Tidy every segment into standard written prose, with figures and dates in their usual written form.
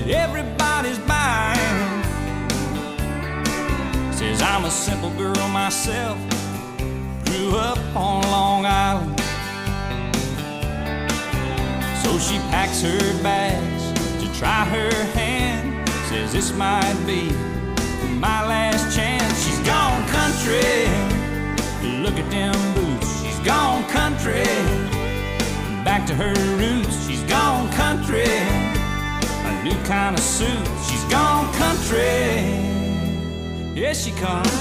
that everybody's buying. Says I'm a simple girl myself, grew up on Long Island. So she packs her bags to try her hand. Says this might be my last chance. She's gone country, look at them boots. She's gone country, back to her roots. She's gone country, a new kind of suit. She's gone country, yes she comes.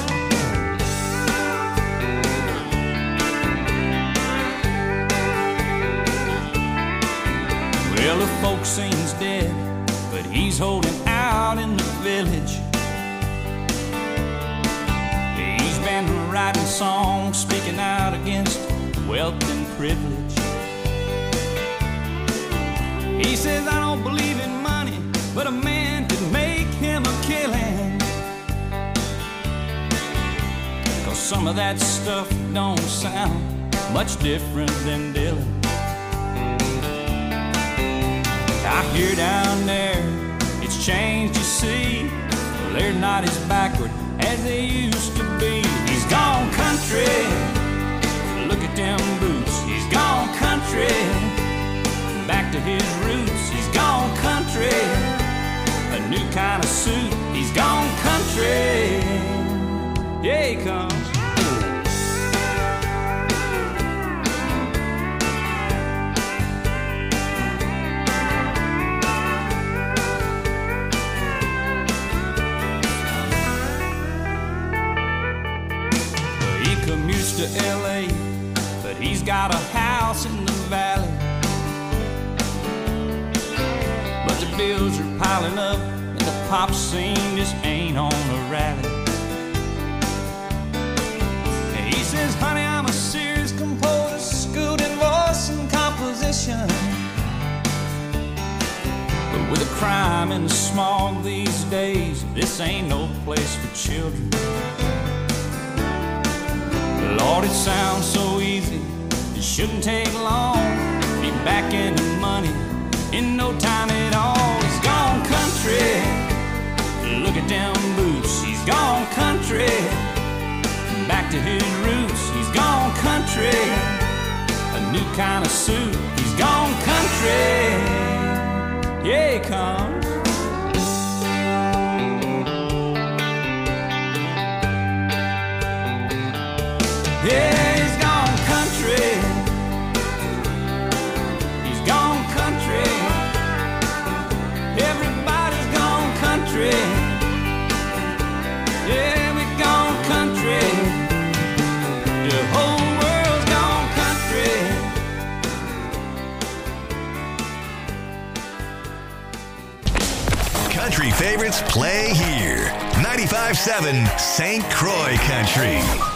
Well, the folk sings dead, but he's holding out in the village. He's been writing songs, speaking out against wealth and privilege. He says, I don't believe in money, but a man could make him a killing. 'Cause some of that stuff don't sound much different than Dylan. I hear down there, it's changed, you see. Well, they're not as backward as they used to be. He's gone country, look at them boots. He's gone country, back to his roots. He's gone country, a new kind of suit. He's gone country, yeah he comes. Commutes to LA, but he's got a house in the valley. But the bills are piling up and the pop scene just ain't on a rally. And he says, honey, I'm a serious composer, schooled in voice and composition. But with the crime and the smog these days, this ain't no place for children. Lord, it sounds so easy, it shouldn't take long. Be back in the money in no time at all. He's gone country, look at them boots. He's gone country, back to his roots. He's gone country, a new kind of suit. He's gone country, yeah he comes. Yeah, he's gone country. He's gone country. Everybody's gone country. Yeah, we've gone country. The whole world's gone country. Country favorites play here. 95.7 St. Croix Country.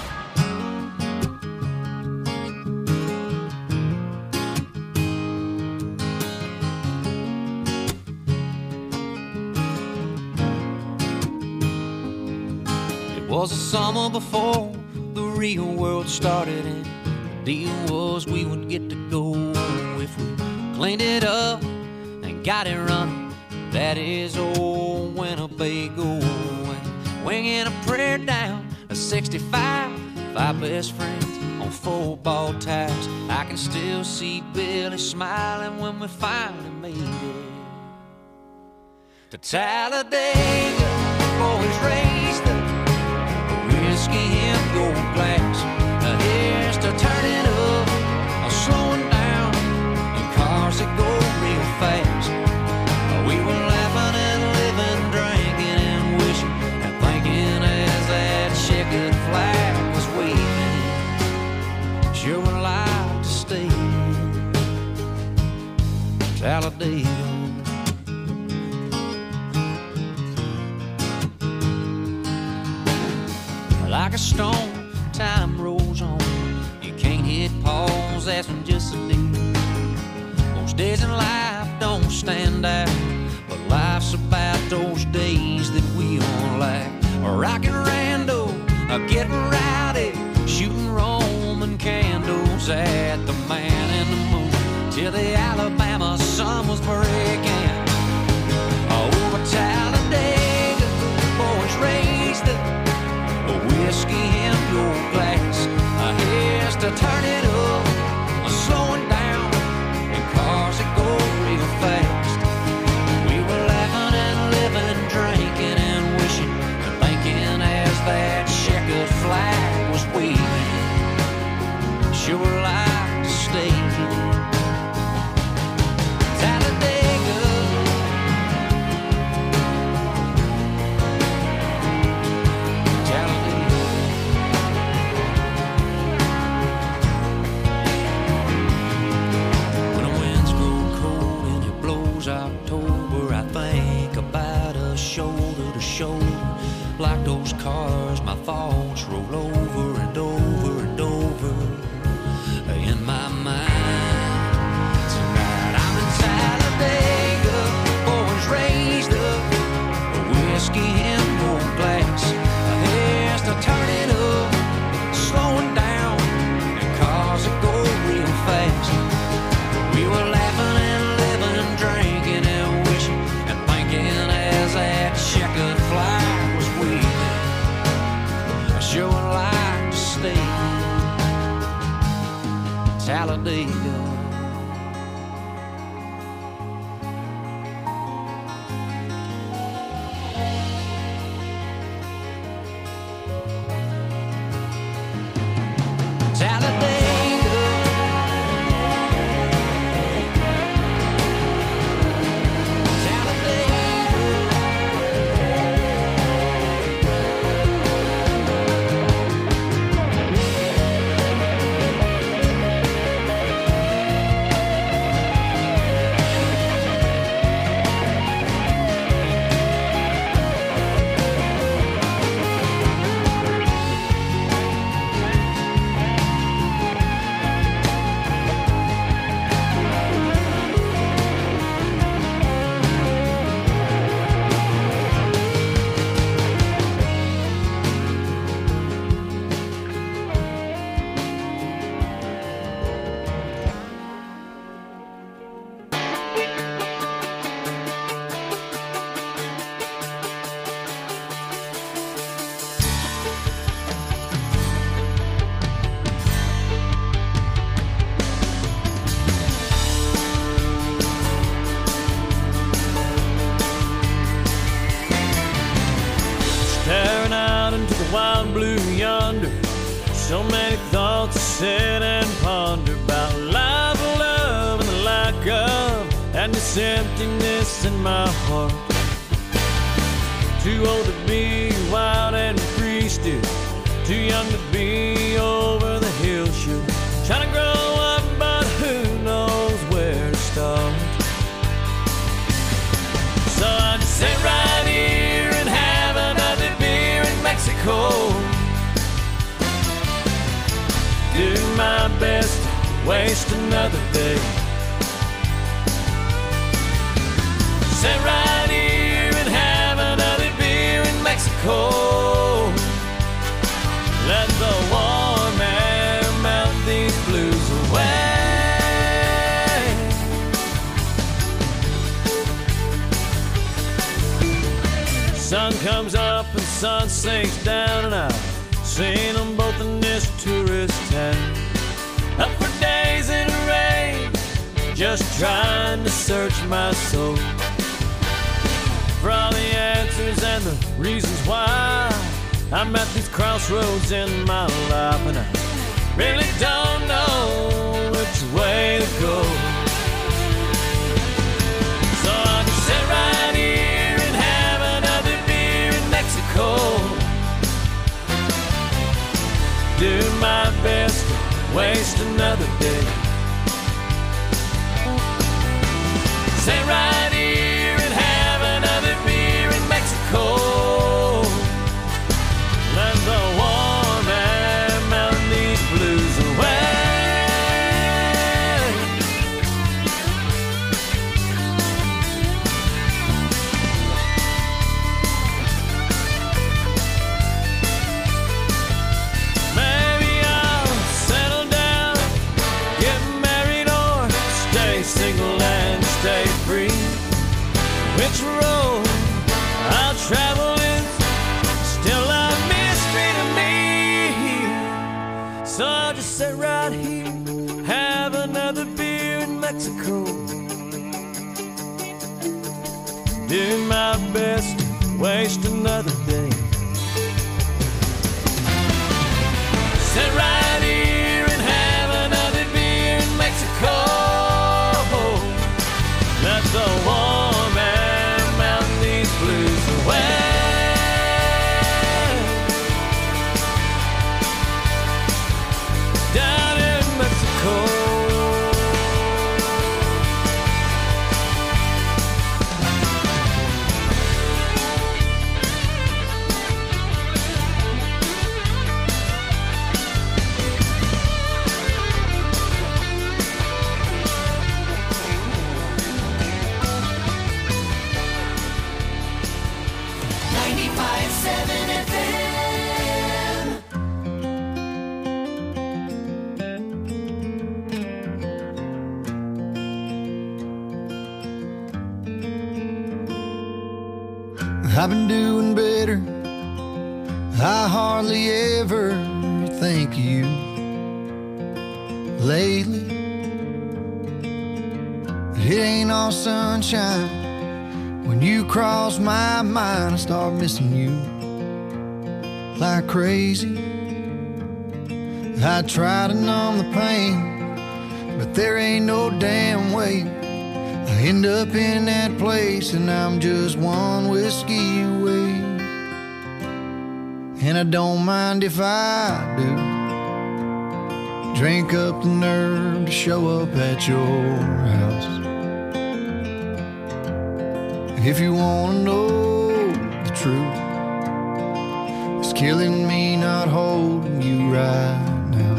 Was the summer before the real world started, and the deal was we would get to go if we cleaned it up and got it running. That is old Winnebago, and winging a prayer down a 65, 5 best friends on football tires. I can still see Billy smiling when we finally made it to Talladega. Boys raised the whiskey and gold glass. Here's to turning up, slowing down, in cars that go real fast. We were laughing and living, drinking and wishing and thinking as that checkered flag was waving. Sure would like to stay in Talladega. Like a stone, time rolls on. You can't hit pause, that's when just a day. Most days in life don't stand out, but life's about those days that we don't like. Rockin' rando, getting rowdy, shooting Roman candles at the man in the moon till the Alabama sun was breaking. Oh, wild blue yonder. So many thoughts to sit and ponder about life, love, and the lack of, and this emptiness in my heart. Too old to be wild and free still, too young to be over the hill should. Trying to grow up, but who knows where to start. So I just sit right here and have another beer in Mexico. Do my best to waste another day. Sit right here and have another beer in Mexico. Let the warm air melt these blues away. Sun comes up and sun sinks down, and I've seen them both in this tourist town. Up for days in the rain, just trying to search my soul for all the answers and the reasons why I'm at these crossroads in my life, and I really don't know which way to go. So I'll just sit right here and have another beer in Mexico. Do my best to waste another day. Sit right here and have another beer in Mexico. Let the warm air melt these blues away. Maybe I'll settle down, get married, or stay single and stay free. Which road I'll travel is still a mystery to me. So I'll just sit right here, have another beer in Mexico. Do my best to waste another day. Sit right here and have another beer in Mexico. Let the warm air melt these blues away. Down in Mexico. I've been doing better. I hardly ever think of you lately. It ain't all sunshine. When you cross my mind, I start missing you like crazy. I try to numb the pain, but there ain't no damn way. I end up in that place and I'm just one whiskey away. And I don't mind if I do drink up the nerve to show up at your house. If you wanna know the truth, it's killing me not holding you right now.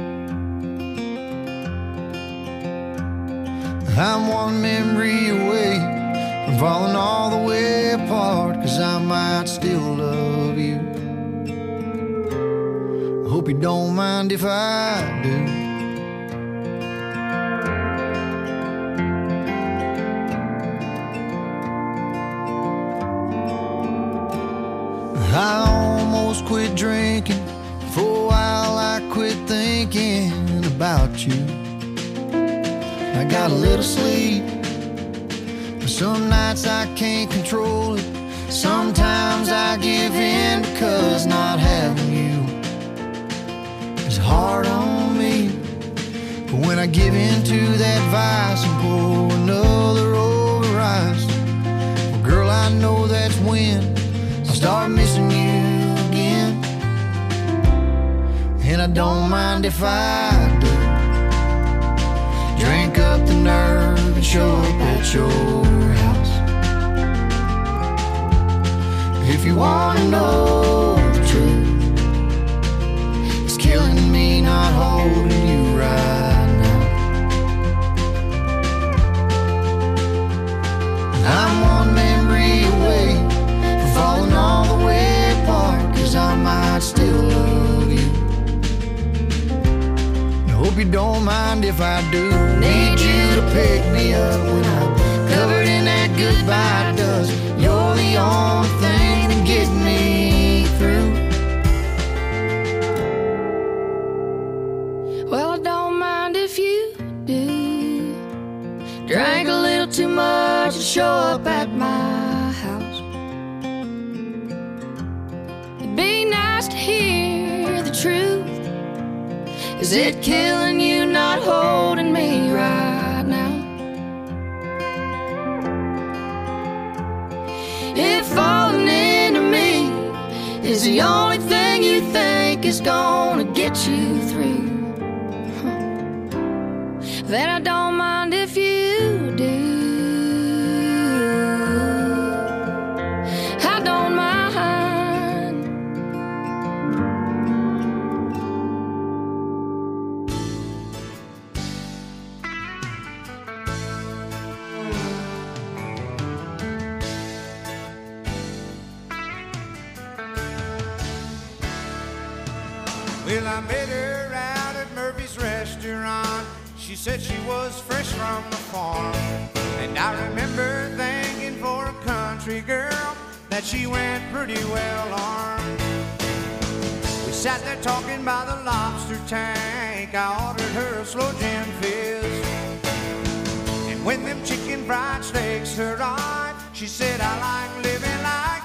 I'm one memory away from falling all the way apart, 'cause I might still love you. I hope you don't mind if I do. I almost quit drinking. For a while I quit thinking about you. I got a little sleep, but some nights I can't control it. Sometimes I give in because not having you is hard on me. But when I give in to that vice and pour another over ice, well, girl, I know that's when I start missing you again. And I don't mind if I do drink up the nerve and show up at your house. If you wanna know the truth, it's killing me not holding you right now. I'm one memory away from falling all the way apart, 'cause I might still love you. I hope you don't mind if I do. Need you to pick me up when I'm covered in that goodbye dust. You're the only thing that gets me through. Well, I don't mind if you do. Drank a little too much and show up at my house. It'd be nice to hear the truth. Is it killing you not holding me right now? If falling into me is the only thing you think is gonna get you through, then I don't mind if you do. I don't mind. Well, I met her out at Murphy's restaurant. She said she was fresh from the farm, and I remember thinking for a country girl that she went pretty well armed. We sat there talking by the lobster tank. I ordered her a slow gin fizz, and when them chicken fried steaks arrived, she said, I like living like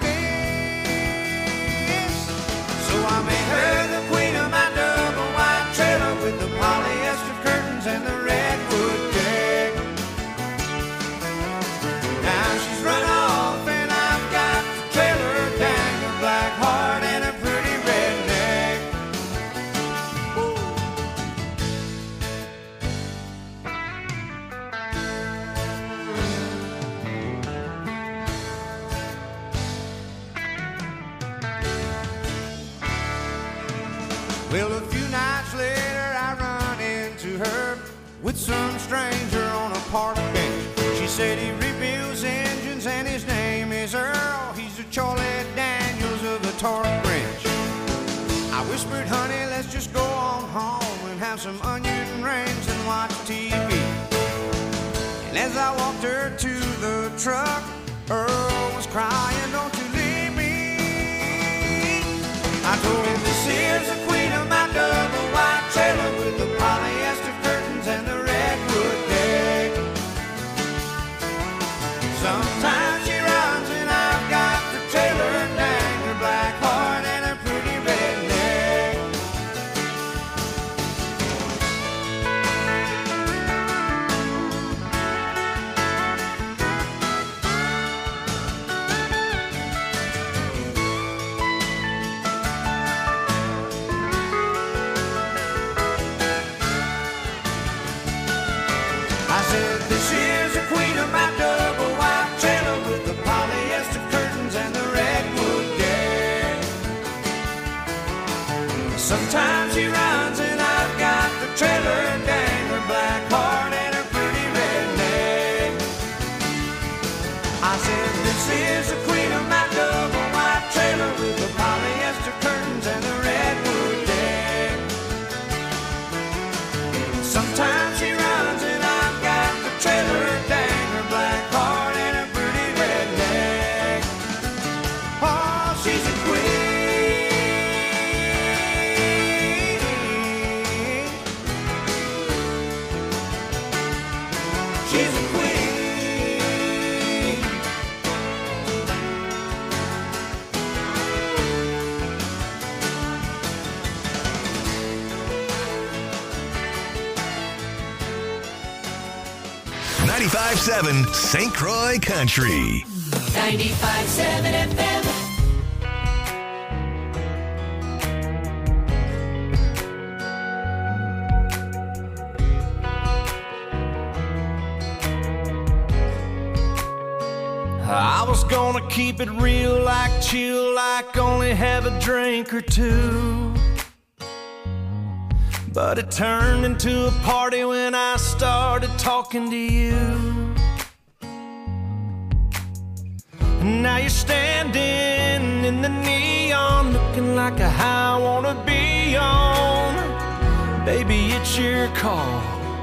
this. So I made her the queen of my double wide trailer with the polyester curtains and the redwood deck. Now she's run off and I've got the trailer, dang, a black heart and a pretty redneck. Woo. Well, a few nights later I run into her with some stranger on a park bench. She said he rebuilds engines and his name is Earl. He's a Charlie Daniels of the torque wrench. I whispered, honey, let's just go on home and have some onion rings and watch TV. And as I walked her to the truck, Earl was crying, don't you leave me. I told him, this here's the queen of my double wide trailer with the polyester curtains and the redwood deck. Sometimes she runs and I've got the trailer, dang, her black heart and a pretty redneck. I said, this is the queen of my double wide trailer with the polyester curtains and the redwood deck. Sometimes she runs and I've got the trailer, dang, her black heart and her pretty redneck. I said, this is the queen of my double wide trailer with the polyester curtains and the redwood deck. Sometimes she runs and I've got the trailer, dang, her black heart and her pretty redneck. Oh, she's a queen. She's a queen. 95.7 St. Croix Country. 95.7 FM. I was gonna keep it real, like chill, like only have a drink or two. But it turned into a party when I started talking to you. And now you're standing in the neon, looking like a high I wanna be on. Baby, it's your call,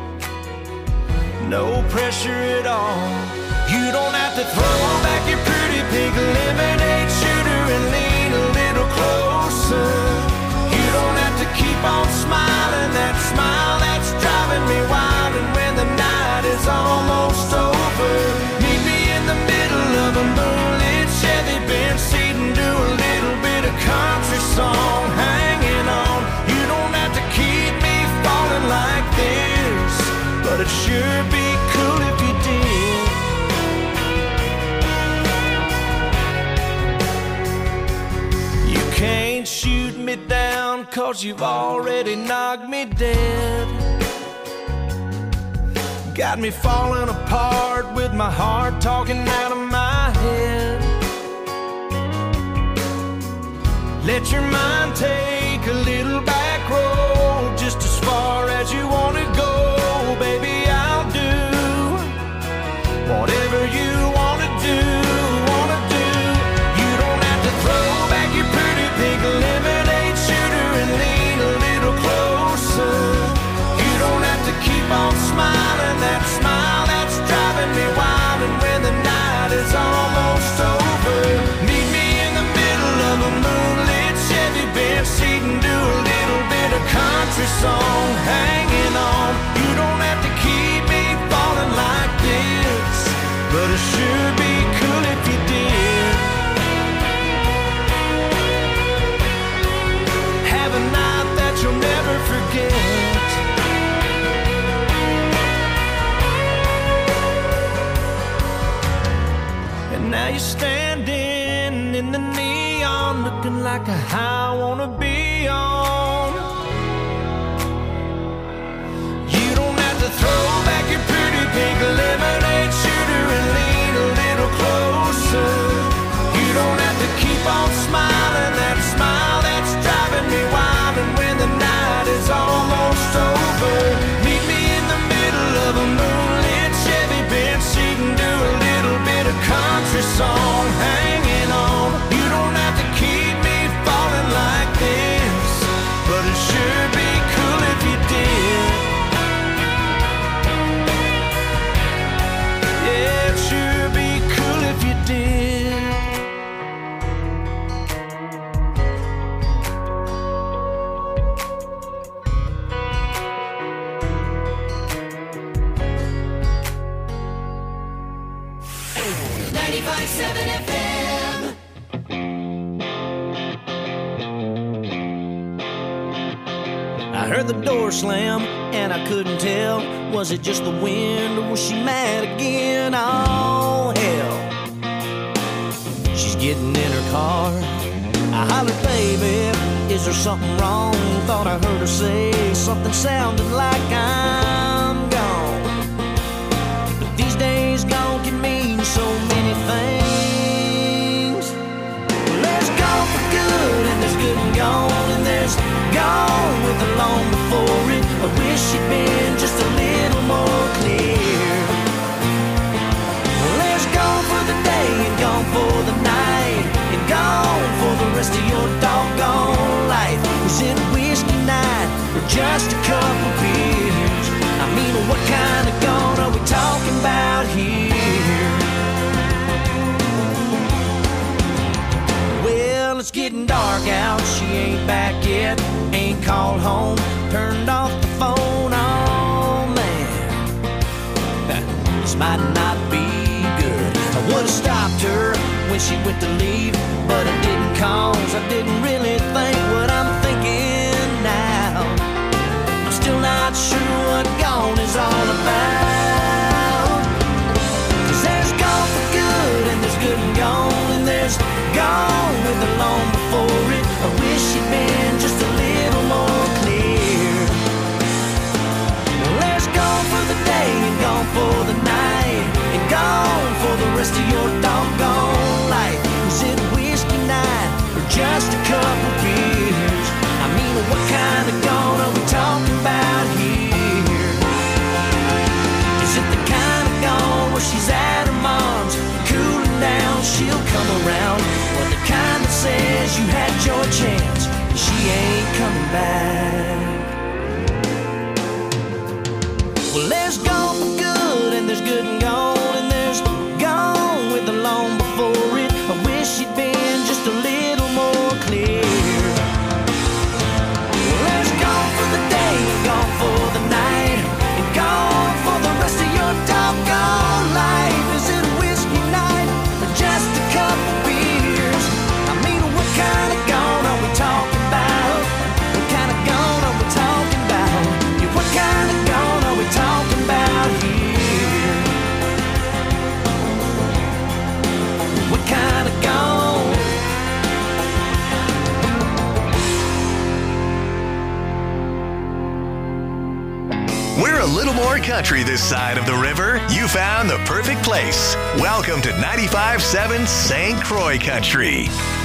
no pressure at all. You don't have to throw back your pretty pink lemonade shooter and lean a little closer. You don't have to keep on smiling, that smile that's driving me wild. And when the night is almost over, meet me in the middle of a moonlit Chevy Benz seat and do a little bit of country song, hanging on. You don't have to keep me falling like this, but it'd sure be cool if you did. Can't shoot me down, 'cause you've already knocked me dead. Got me falling apart with my heart talking out of my head. Let your mind take a little back road, just as far as you want to go. Baby, I'll do whatever you want to do. You don't have to throw back your pink lemonade shooter and lean a little closer. You don't have to keep on smiling, that smile that's driving me wild. And when the night is almost over, meet me in the middle of a moonlit Chevy Benz seat and do a little bit of country song, hanging on. You don't have to keep me falling like this, but it sure be cool if you did. Have a night that you'll never forget. And now you're standing in the neon, looking like a high I wanna be on. You don't have to throw back your pretty pink lemonade shooter and lean a little closer. You don't have to keep on smiling, that smile that's driving me wild. And when the night is almost over, meet me in the middle of a moonlit Chevy Benz seat and do a little bit of country song, hanging on. You don't have to keep me falling like this, but it sure be cool if you did. Yeah, it sure be cool if you did. I heard the door slam and I couldn't tell, was it just the wind or was she mad again? Oh hell, she's getting in her car. I hollered, baby, is there something wrong? Thought I heard her say something sounding like I'm gone. But these days gone can mean so many things. Well, there's gone for good and there's good and gone, and there's gone with the long before it. I wish she'd been just a little more clear. Well, there's gone for the day and gone for the night, and gone for the rest of your doggone life. Was it a whiskey night or just a couple beers? I mean, what kind of gone are we talking about here? Well, it's getting dark out, she ain't back yet, ain't called home, turned off the phone. Oh man, this might not be good. I would've stopped her when she went to leave, but I didn't, 'cause I didn't really think what I'm thinking now. I'm still not sure what gone is all about. there's gone with the long before it. I wish you'd been just a little more clear. Well, there's gone for the day and gone for the night and gone for the rest of your doggone life. Is it whiskey night or just a couple beers? I mean, what kind of gone are we talking about here? Is it the kind of gone where she's at her mom's, cooling down, she'll come around? Or the kind that says you had your chance and she ain't coming back? Well, there's gone for good and there's good and gone, and there's gone with the long before it. I wish you'd been just a little more clear. Well, there's gone for the day and gone for the night and gone for the rest of your doggone life. Is it a whiskey night or just a couple beers? I mean, what kind of gone are we talking about? What kind of gone are we talking about? Yeah, what kind of gone are we talking about here? What kind of gone? We're a little more country this side of the river. You found the perfect place. Welcome to 95.7 St. Croix Country.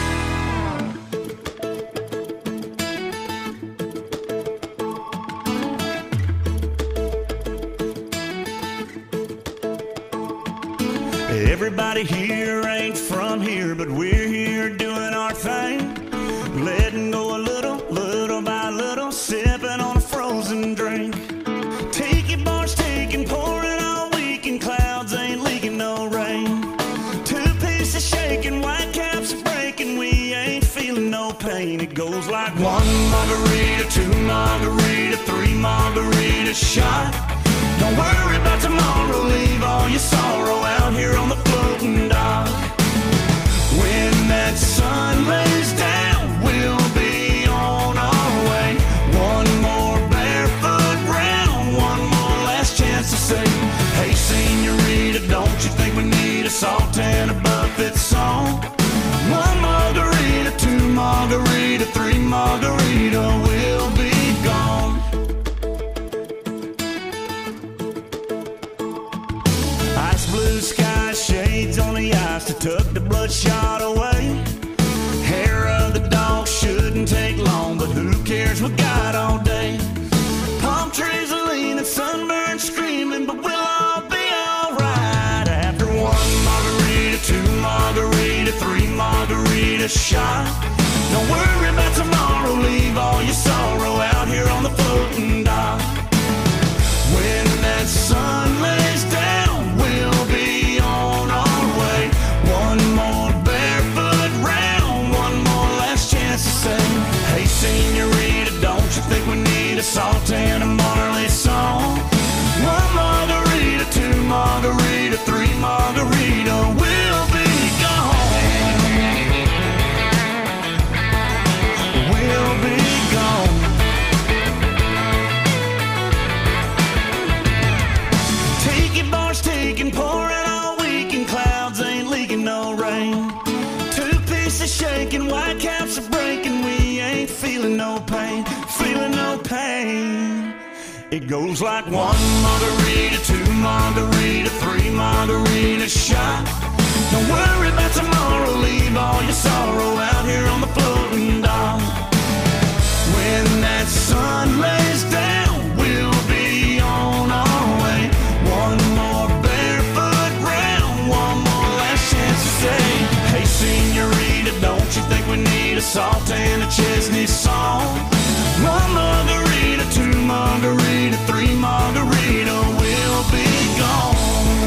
Everybody here ain't from here, but we're here doing our thing. Letting go a little, little by little, sipping on a frozen drink. Tiki bars taking, pouring all week, and clouds ain't leaking no rain. Two pieces shaking, white caps breaking, we ain't feeling no pain. It goes like one margarita, two margarita, three margarita shot. Don't worry about tomorrow, leave all your sorrow out here on the floating dock. When that sun lays down, we'll be on our way. One more barefoot round, one more last chance to say, hey senorita, don't you think we need a salt and a buffet song? One margarita, two margarita, three margarita, we'll be gone. Ice blue sky, shades on the ice to tuck the bloodshot away. Hair of the dog shouldn't take long, but who cares, we got all day. Palm trees are leaning, sunburned screaming, but we'll all be alright. After one margarita, two margarita, three margarita shot. Don't worry about tomorrow, leave all your sorrow out here on the floating dock. When that sun lays down, we'll be on our way. One more barefoot round, one more last chance to say, hey senorita, don't you think we need a salt and a Marley song? One margarita, two margarita, three margarita, we'll be gone. We'll be gone. Tiki bars taking, pouring all week, and clouds ain't leaking no rain. Two pieces shaking, white caps are breaking, we ain't feeling no pain, feeling no pain. It goes like one margarita, two margarita, three margarita shot. Don't worry about tomorrow, leave all your sorrow out here on the floating dock. When that sun lays down, we'll be on our way. One more barefoot round, one more last chance to say, hey senorita, don't you think we need a salt and a Chesney song? One margarita, two margarita, three margarita, we'll be gone.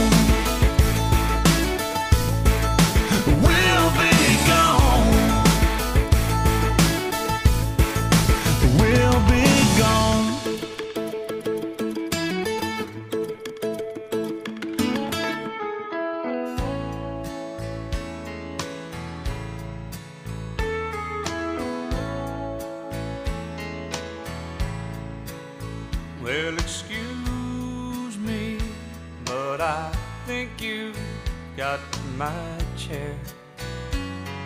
We'll be gone. We'll be gone. Well, excuse me, but I think you got my chair.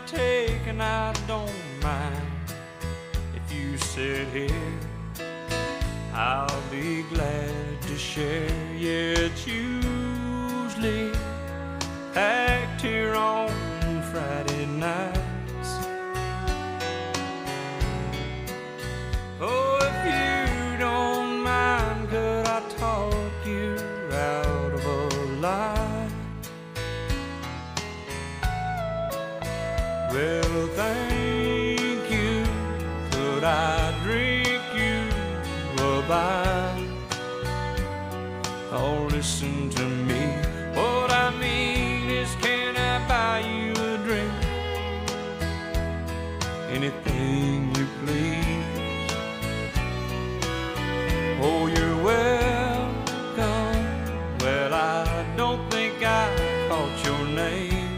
take, and I don't mind if you sit here. I'll be glad to share. Yeah, it's usually packed here on Friday nights. Oh, if you don't mind, could I talk you out of a lie? Well, thank you. Could I drink you a bite? Oh, listen to me. What I mean is, can I buy you a drink? Anything you please. Oh, you're welcome. Well, I don't think I caught your name.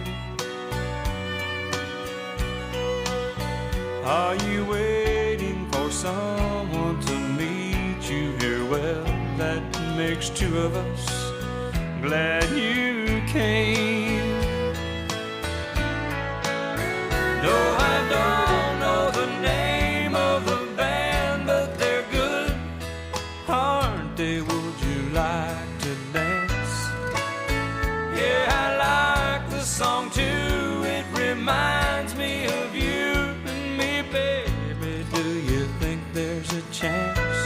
Are you waiting for someone to meet you here? Well, that makes two of us. Glad you came. No, I don't know the name of the band, but they're good, aren't they? Would you like to dance? Yeah, I like the song too. It reminds me of you and me, baby. Do you think there's a chance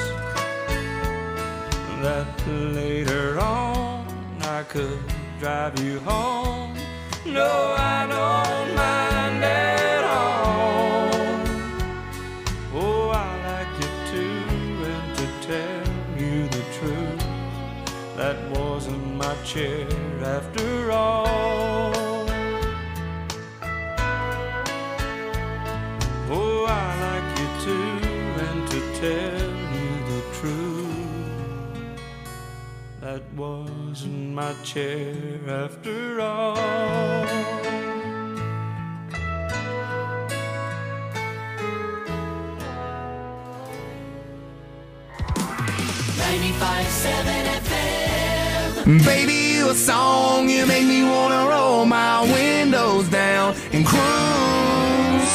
that later on I could drive you home? No, I don't mind at all. Oh, I like you too, and to tell you the truth, that wasn't my chair after all. Oh, I like you too, and to tell you the truth, that wasn't my chair after all. 95.7 FM. Baby, you a song, you make me wanna roll my windows down and cruise.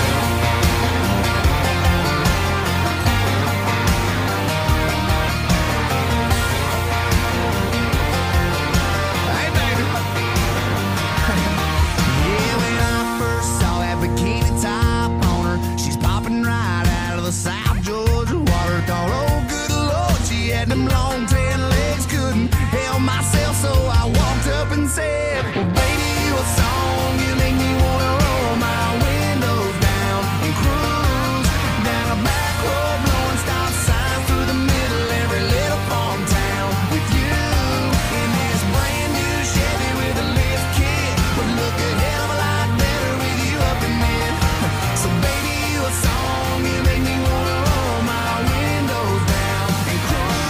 Hey, baby. Yeah, when I first saw that bikini top on her, she's popping right out of the South Georgia water. Thought, oh, good Lord, she had them long tan legs, couldn't help myself, so I walked up and said, well, baby, you a song, you make me wanna roll my windows down and cruise down a back road, blowing stop signs through the middle every little farm town with you in this brand new Chevy with a lift kit. Would look a hell of a lot better with you up in it. So baby, you a song, you make me wanna roll my windows down and cruise.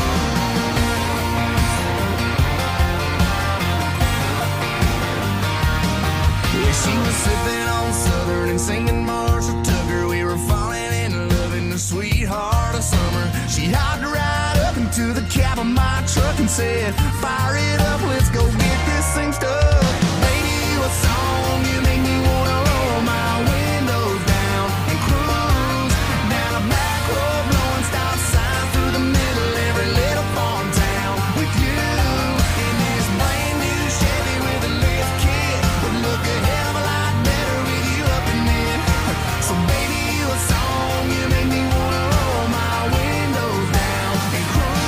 Yeah, she was sipping on Southern and singing Marshall Tucker. We were falling in love in the sweetheart of summer. She hopped right up into the cab of my truck and said, fire it up, let's go get this thing stuck. Baby, you a song, you make me wanna roll my windows down and cruise down a back road, blowing stop signs through the middle every little farm town with you in this brand new Chevy with a lift kit. Would look a hell of a lot better with you up in it. So baby, you a song, you make me wanna roll my windows down and cruise.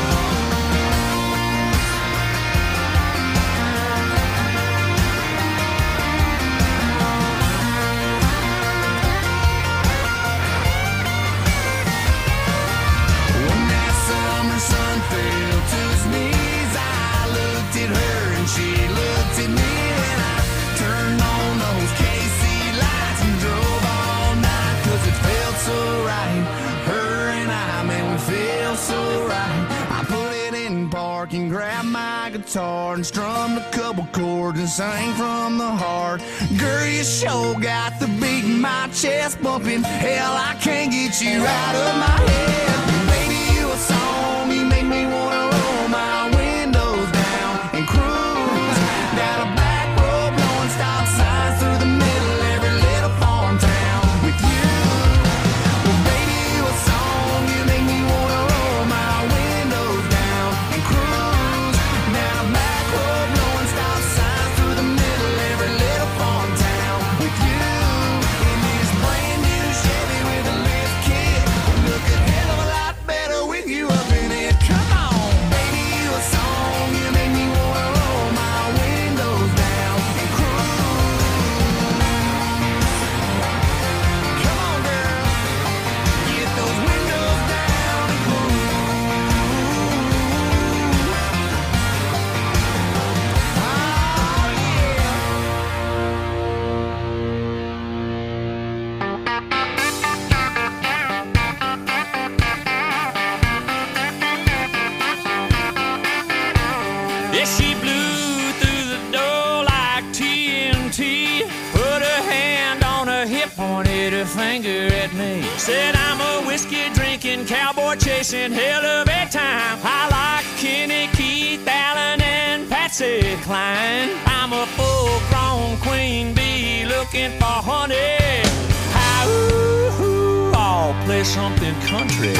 When that summer sun fell to his knees, I looked at her and she looked at me, and I turned on those KC lights and drove all night, 'cause it felt so right. Her and I, man, we feel so right. I put it in park and grabbed my guitar and strummed a couple chords and sang from the heart. Girl, you sure got the beat in my chest bumping. Hell, I can't get you out of my head. Baby, you a song, you make me wanna roll my windows down and cruise down a back road, blowing stop signs through the middle every a finger at me. Said I'm a whiskey drinking, cowboy chasing, hell of a time. I like Kenny, Keith, Allen, and Patsy Cline. I'm a full-grown queen bee looking for honey. Hi-ooh, I'll play something country.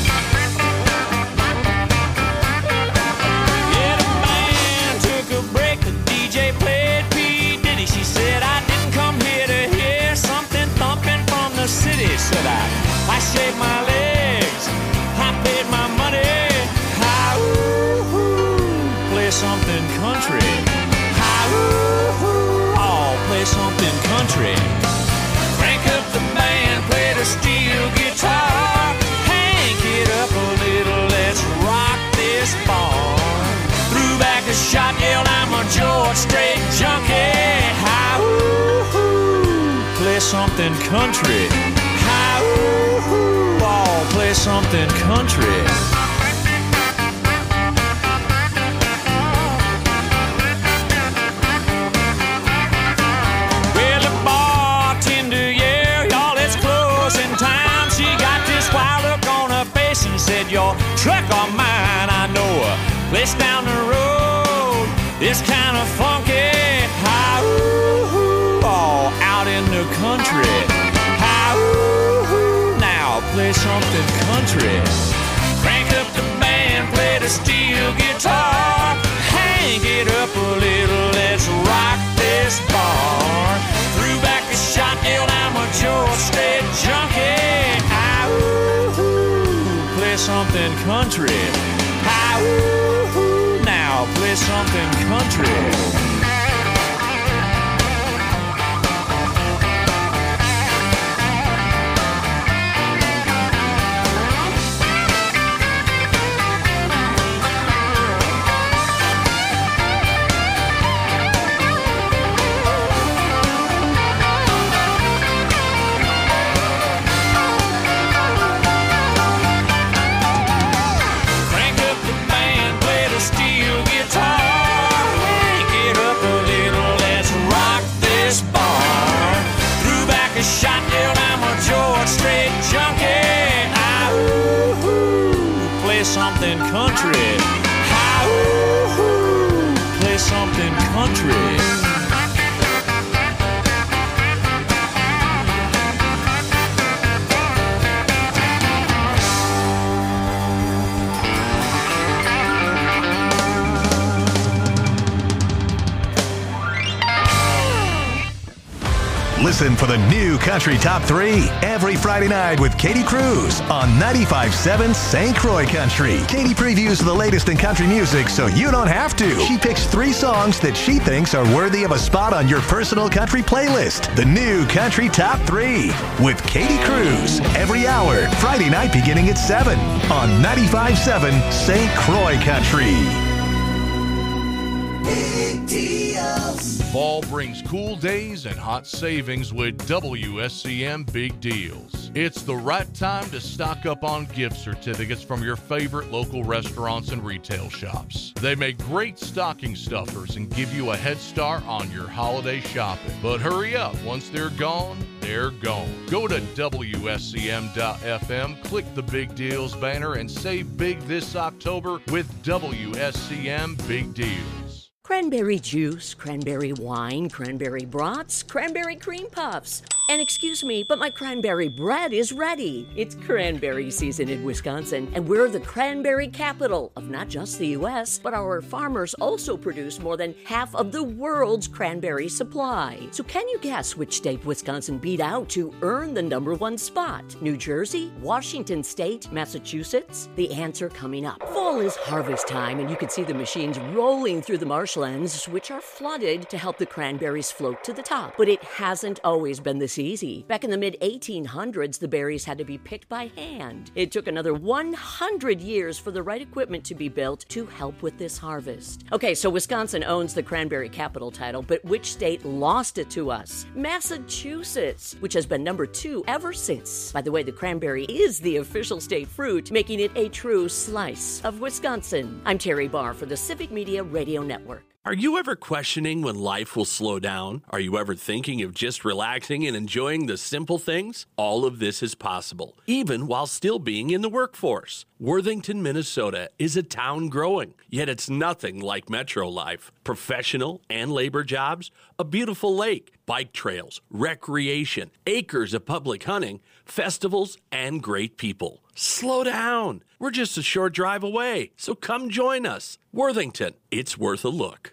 Yeah, the band took a break, the DJ played P. Diddy. She said I didn't come here to hear something thumping from the city. Said I shaved my legs, I paid my money. Hi-ooh, play something country. Hi-ooh, I'll play something country. Crank up the band, play the steel guitar. Hank it up a little, let's rock this barn. Threw back a shot, yelled I'm a George Strait junkie. Hi-ooh, play something country. Hi-ooh, I'll play something country. Said your truck or mine, I know a place down the road. It's kind of funky. Hi-ooh, all out in the country. Hi-ooh, now play something country. Crank up the band, play the steel guitar. Hang it up a little, let's rock this bar. Threw back a shot, yelled I'm a George Strait junkie. Play something country. Hi-ooh, now play something country. Something country. Hi-ooh, play something country. Listen for the new Country Top 3 every Friday night with Katie Cruz on 95.7 St. Croix Country. Katie previews the latest in country music so you don't have to. She picks 3 songs that she thinks are worthy of a spot on your personal country playlist. The new Country Top 3 with Katie Cruz every hour, Friday night beginning at 7 on 95.7 St. Croix Country. Fall brings cool days and hot savings with WSCM Big Deals. It's the right time to stock up on gift certificates from your favorite local restaurants and retail shops. They make great stocking stuffers and give you a head start on your holiday shopping. But hurry up, once they're gone, they're gone. Go to WSCM.FM, click the Big Deals banner, and save big this October with WSCM Big Deals. Cranberry juice, cranberry wine, cranberry brats, cranberry cream puffs. And excuse me, but my cranberry bread is ready. It's cranberry season in Wisconsin, and we're the cranberry capital of not just the U.S., but our farmers also produce more than half of the world's cranberry supply. So can you guess which state Wisconsin beat out to earn the #1 spot? New Jersey, Washington State, Massachusetts? The answer coming up. Fall is harvest time, and you can see the machines rolling through the marshlands, which are flooded to help the cranberries float to the top. But it hasn't always been this easy. Back in the mid-1800s, the berries had to be picked by hand. It took another 100 years for the right equipment to be built to help with this harvest. Okay, so Wisconsin owns the cranberry capital title, but which state lost it to us? Massachusetts, which has been #2 ever since. By the way, the cranberry is the official state fruit, making it a true slice of Wisconsin. I'm Terry Barr for the Civic Media Radio Network. Are you ever questioning when life will slow down? Are you ever thinking of just relaxing and enjoying the simple things? All of this is possible, even while still being in the workforce. Worthington, Minnesota is a town growing, yet it's nothing like metro life. Professional and labor jobs, a beautiful lake, bike trails, recreation, acres of public hunting, festivals, and great people. Slow down. We're just a short drive away, so come join us. Worthington, it's worth a look.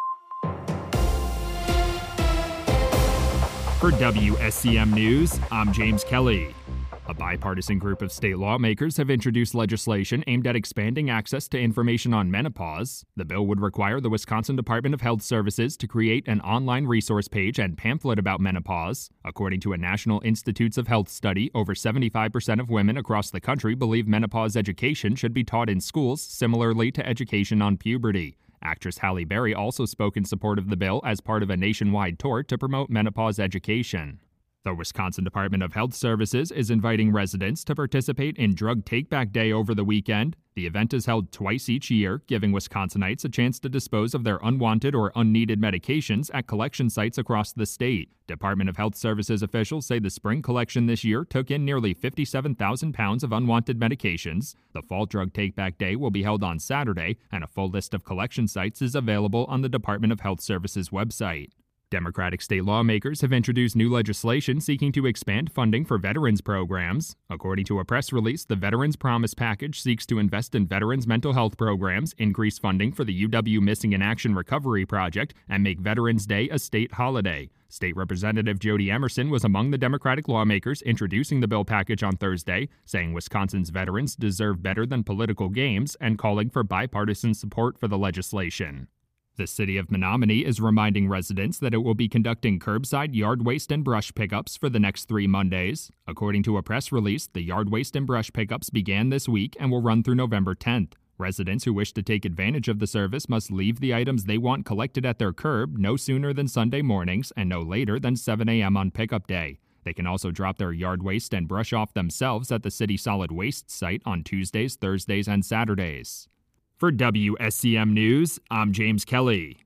For WSCM News, I'm James Kelly. A bipartisan group of state lawmakers have introduced legislation aimed at expanding access to information on menopause. The bill would require the Wisconsin Department of Health Services to create an online resource page and pamphlet about menopause. According to a National Institutes of Health study, over 75% of women across the country believe menopause education should be taught in schools, similarly to education on puberty. Actress Halle Berry also spoke in support of the bill as part of a nationwide tour to promote menopause education. The Wisconsin Department of Health Services is inviting residents to participate in Drug Take-Back Day over the weekend. The event is held twice each year, giving Wisconsinites a chance to dispose of their unwanted or unneeded medications at collection sites across the state. Department of Health Services officials say the spring collection this year took in nearly 57,000 pounds of unwanted medications. The Fall Drug Take-Back Day will be held on Saturday, and a full list of collection sites is available on the Department of Health Services website. Democratic state lawmakers have introduced new legislation seeking to expand funding for veterans programs. According to a press release, the Veterans Promise Package seeks to invest in veterans' mental health programs, increase funding for the UW Missing in Action Recovery Project, and make Veterans Day a state holiday. State Representative Jody Emerson was among the Democratic lawmakers introducing the bill package on Thursday, saying Wisconsin's veterans deserve better than political games and calling for bipartisan support for the legislation. The city of Menominee is reminding residents that it will be conducting curbside yard waste and brush pickups for the next 3 Mondays. According to a press release, the yard waste and brush pickups began this week and will run through November 10th. Residents who wish to take advantage of the service must leave the items they want collected at their curb no sooner than Sunday mornings and no later than 7 a.m. on pickup day. They can also drop their yard waste and brush off themselves at the city solid waste site on Tuesdays, Thursdays, and Saturdays. For WSCM News, I'm James Kelly.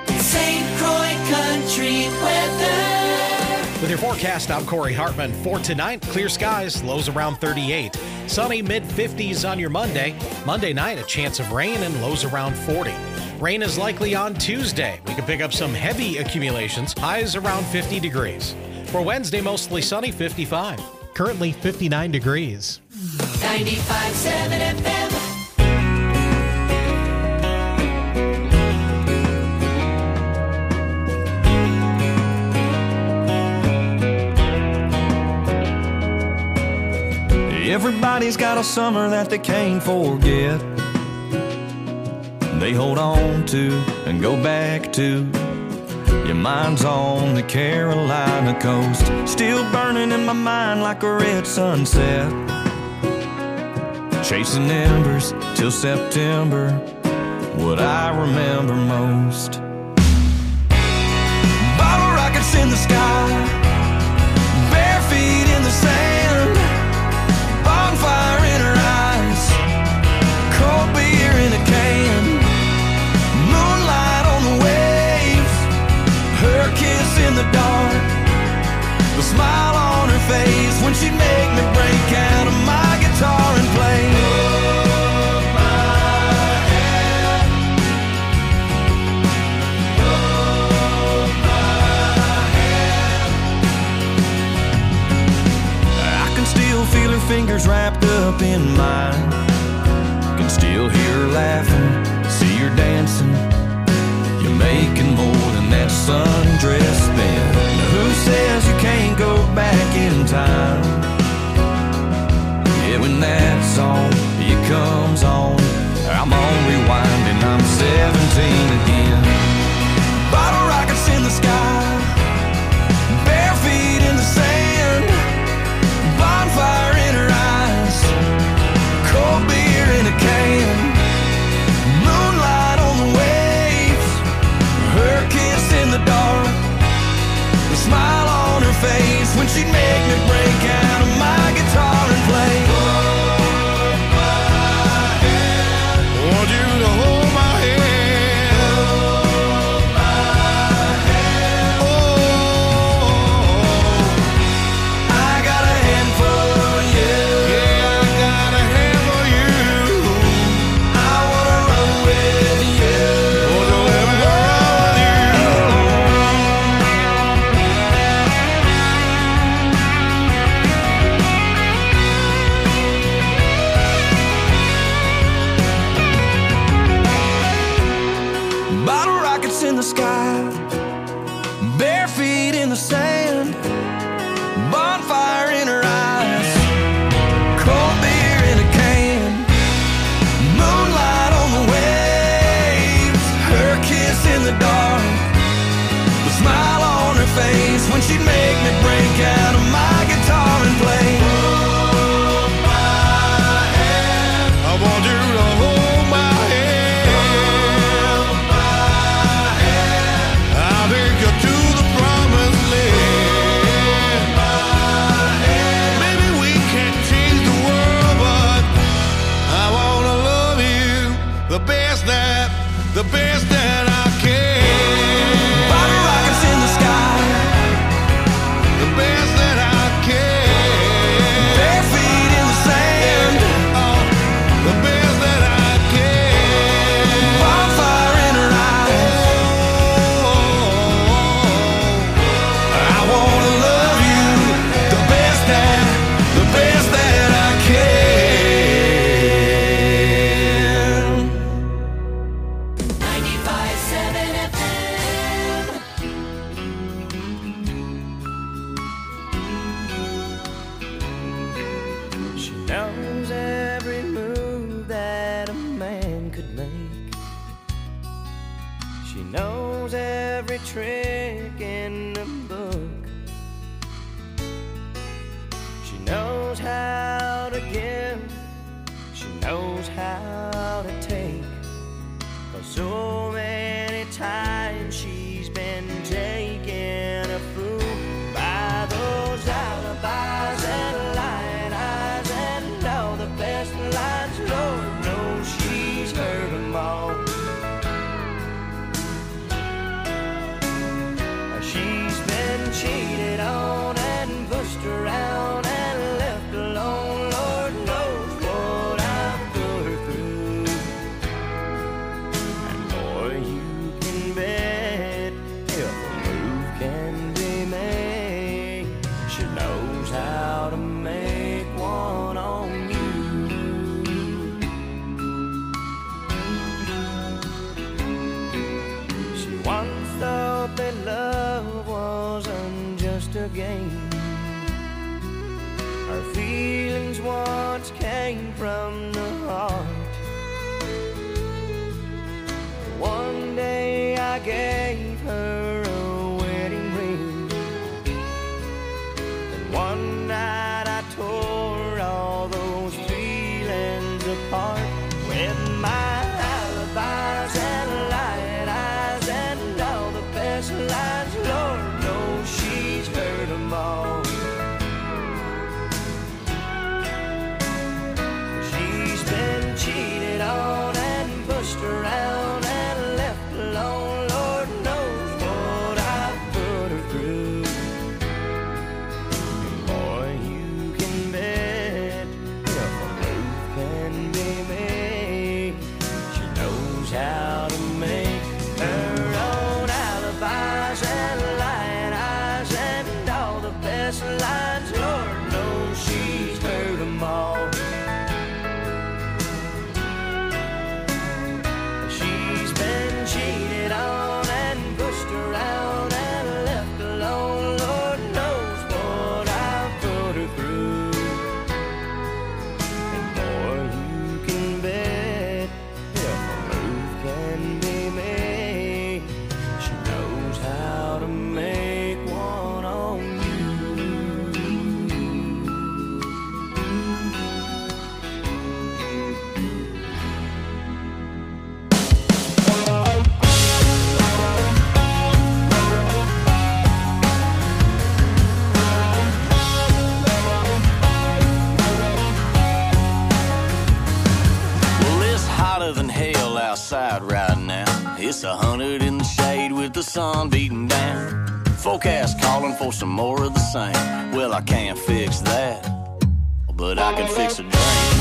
St. Croix Country weather. With your forecast, I'm Corey Hartman. For tonight, clear skies, lows around 38. Sunny mid-50s on your Monday. Monday night, a chance of rain and lows around 40. Rain is likely on Tuesday. We can pick up some heavy accumulations, highs around 50 degrees. For Wednesday, mostly sunny, 55. Currently 59 degrees. 95.7 FM. Everybody's got a summer that they can't forget. They hold on to and go back to. Your mind's on the Carolina coast, still burning in my mind like a red sunset. Chasing embers till September, what I remember most. Bottle rockets in the sky, bare feet in the sand. Bonfire in her eyes, cold beer in a can. Moonlight on the waves, her kiss in the dark, the smile on her face when she'd make me break out of my guitar and play. Hold my hand, hold my hand. I can still feel her fingers wrapped up in mine. Can still hear her laughing, see her dancing. You're making more than that sundress spin. Now who says you can't go back in time? Yeah, when that song, it comes on, I'm on rewind and I'm 17 again. Bottle rockets in the sky, bare feet in the sand. Bonfire in her eyes, in the sky, bare feet in the sand, bonfire in her eyes, cold beer in a can, moonlight on the waves, her kiss in the dark, the smile on her face when she'd make me break out of my guitar and play. Hold my hand, I want you to hold my hand. Hold my hand, I'll take you to the promised land. Hold my hand, maybe we can't change the world, but I wanna love you the best that I can. Bottle rockets in the sky, the best that I can. Bare feet in the sand, oh, the best that I can. Bonfire in her eyes, oh, I wanna love you the best that I can. 95.7 FM. She knows every move that a man could make. She knows every trick in the book. She knows how to give. She knows how to take. 'Cause so many times she's been taken a fool by those alibis and lying eyes and all the best lines. Lord knows she's heard them all. She's been cheated on and pushed around and left alone. Lord knows what I've put her through. And boy, you can bet if a move can be made, she knows how to make one on you. She once thought that love wasn't just a game. Her feelings once came from the heart. One day I gave her a wedding ring, and one night I tore all those feelings apart with my alibis and lying eyes and all the best lines. Lord knows she's heard them all. She's been cheated on and pushed around and left alone. Lord knows what I've put her through. And boy, you can bet if a move can be made, she knows how to make her own alibis and lying eyes and all the best lines. Lord knows she's heard them all. She's been cheated on and pushed around and left alone. Lord knows what I've put her through. And boy, you can bet if a move can be made, she knows how to make one on you. Well, it's hotter than hell outside right now. It's 100 in the shade with the sun beating down. Forecast calling for some more of the same. Well, I can't fix that, but I can fix a drain.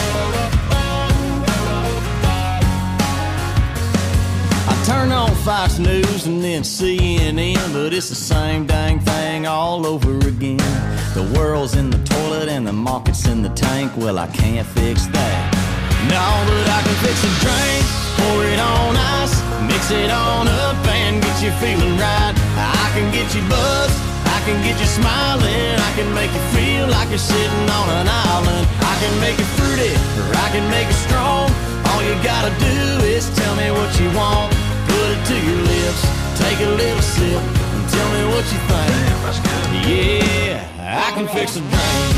I turn on Fox News and then CNN, but it's the same dang thing all over again. The world's in the toilet and the market's in the tank. Well, I can't fix that. No, but I can fix a drink, pour it on ice, Mix it on up and get you feeling right. I can get you buzzed, I can get you smiling, I can make you feel like you're sitting on an island. I can make you fruity, or I can make you strong. All you gotta do is tell me what you want. Put it to your lips, take a little sip, and tell me what you think. Yeah, I can fix a drink.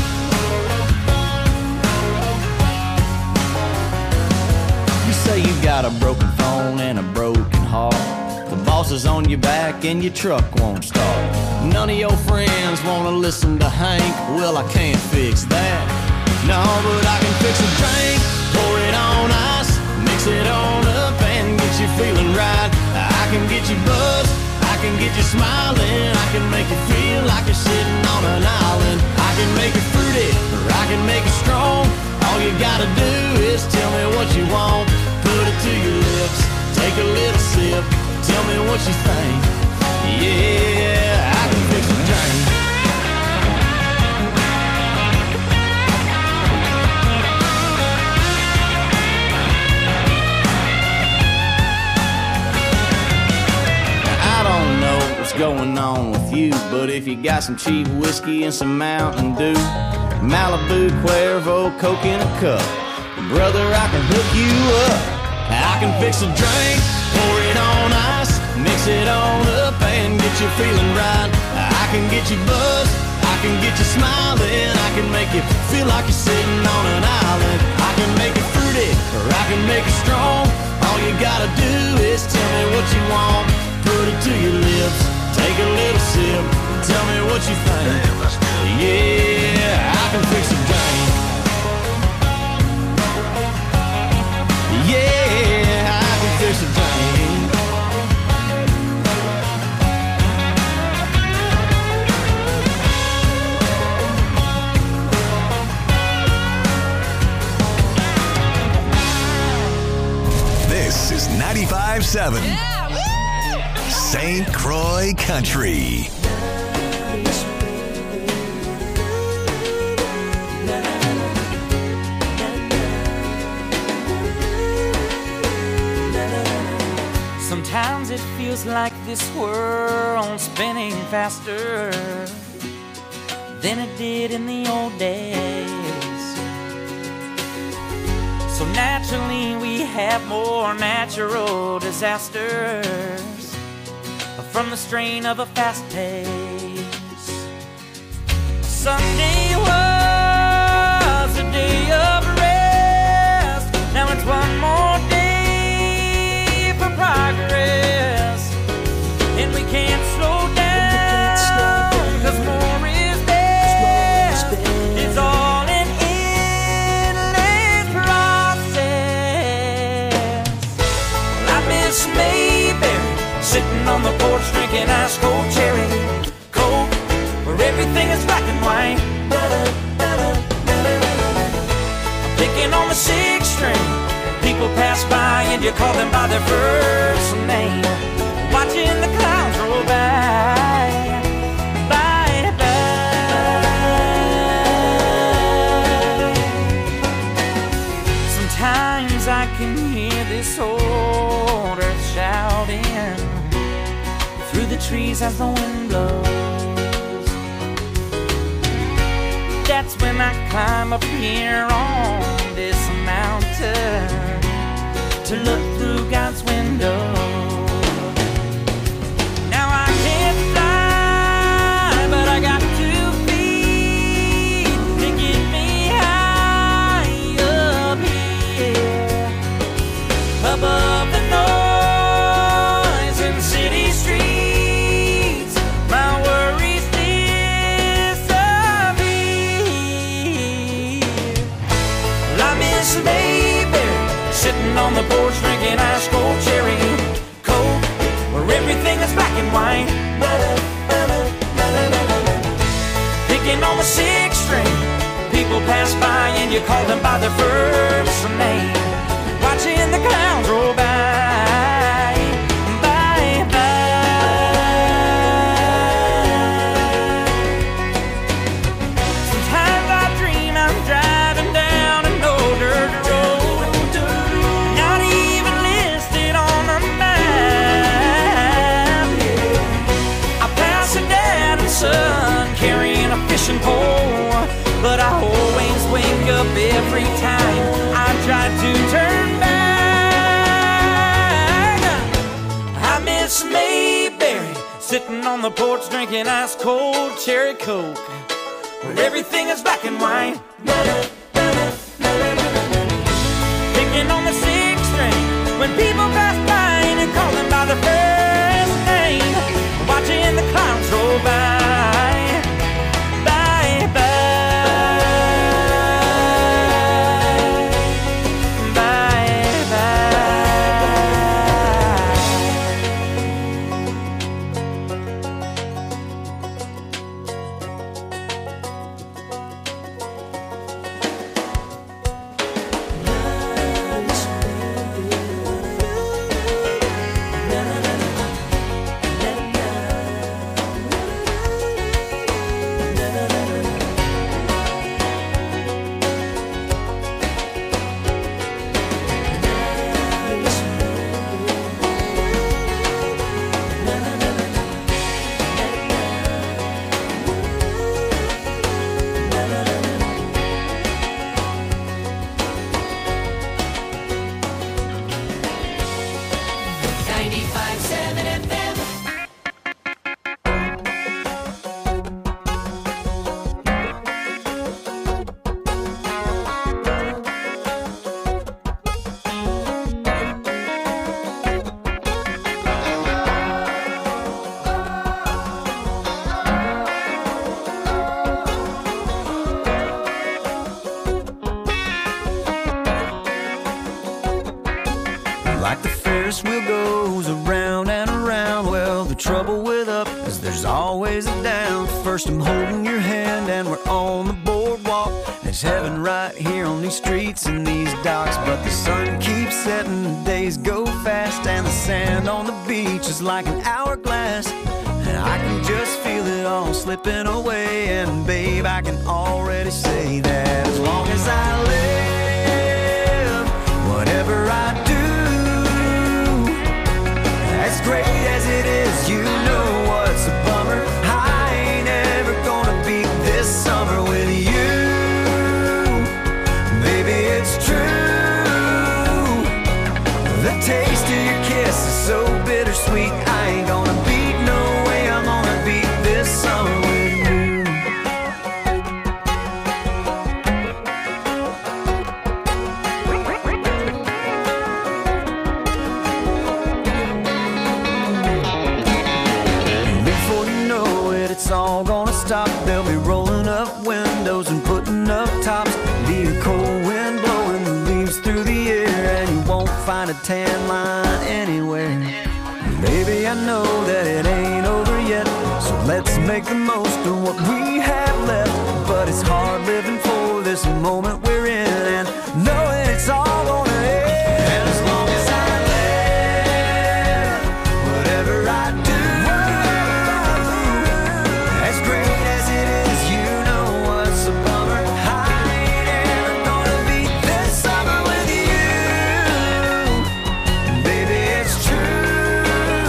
You say you got a broken phone and a broken heart. The boss is on your back and your truck won't start. None of your friends wanna listen to Hank. Well, I can't fix that. No, but I can fix a drink. Pour it on ice, mix it on up and get you feeling right. I can get you buzzed, I can get you smiling, I can make you feel like you're sitting on an island. I can make you fruity, or I can make you strong. All you gotta do is tell me what you want. Put it to your lips, take a little sip, tell me what you think. Yeah, I can fix a drink. I don't know what's going on with you, but if you got some cheap whiskey and some Mountain Dew, Malibu, Cuervo, Coke in a cup, brother, I can hook you up. I can fix a drink, pour it on ice, mix it on up and get you feeling right. I can get you buzzed, I can get you smiling, I can make you feel like you're sitting on an island. I can make you fruity, or I can make you strong. All you gotta do is tell me what you want. Put it to your lips, take a little sip, tell me what you think. Yeah, I can fix a drink. Yeah, I can fix a drink. This is 95.7 St. Croix Country. Sometimes it feels like this world's spinning faster than it did in the old days. So naturally we have more natural disasters from the strain of a fast pace. Sunday was a day of rest. Now it's one more day for progress, and we can't slow down, 'cause more is best. It's all an endless process. Well, I miss Mayberry, sitting on the porch drinking ice cold cherry Coke, where everything is black and white. I'm picking on the 6th string. People pass by and you call them by their first name. Watching the clouds roll by, by, by. Sometimes I can hear this old earth shouting through the trees as the wind blows. That's when I climb up here on this mountain to look through God's window. Now I can't fly, but I got 2 feet to get me high up here, above the noise in city streets. My worries disappear. Well, I miss Mayberry, sitting on the porch drinking ice cold cherry Coke, where everything is black and white. Picking on the 6th string. People pass by and you call them by their first name. Watching the clouds roll by, by, by. Sometimes I dream I'm driving down an old dirt road, not even listed on the map. up every time I tried to turn back. I miss Mayberry, sitting on the porch drinking ice cold cherry Coke, where everything is black and white. Picking on the sixth string when people pass by and call them by their first name, watching the clouds roll by. Like the Ferris wheel goes around and around, well, the trouble with up is there's always a down. First I'm holding your hand and we're on the boardwalk. There's heaven right here on these streets and these docks. But the sun keeps setting, the days go fast, and the sand on the beach is like an hourglass. And I can just feel it all slipping away. And babe, I can already say that as long as I live, whatever I do, as great as it is, you know what's a bummer. I ain't ever gonna beat this summer with you. Baby, it's true. The taste of your kiss is so bittersweet. I ain't gonna beat, no way I'm gonna beat this summer with you. It's all gonna stop. They'll be rolling up windows and putting up tops. Be a cold wind blowing the leaves through the air, and you won't find a tan line anywhere. Baby, I know that it ain't over yet, so let's make the most of what we have left. But it's hard living for this moment we're in, and knowing it's all gonna end. And as long as I live, whatever I do, as great as it is, you know what's a bummer. I ain't ever gonna beat this summer with you. Baby, it's true.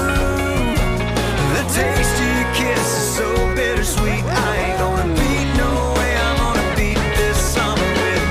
The taste of your kiss is so bittersweet. I ain't gonna beat, no way I'm gonna beat this summer with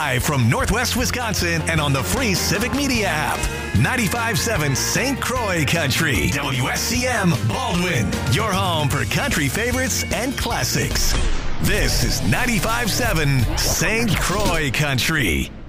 live from Northwest Wisconsin and on the free Civic Media app. 95.7 St. Croix Country. WSCM Baldwin. Your home for country favorites and classics. This is 95.7 St. Croix Country.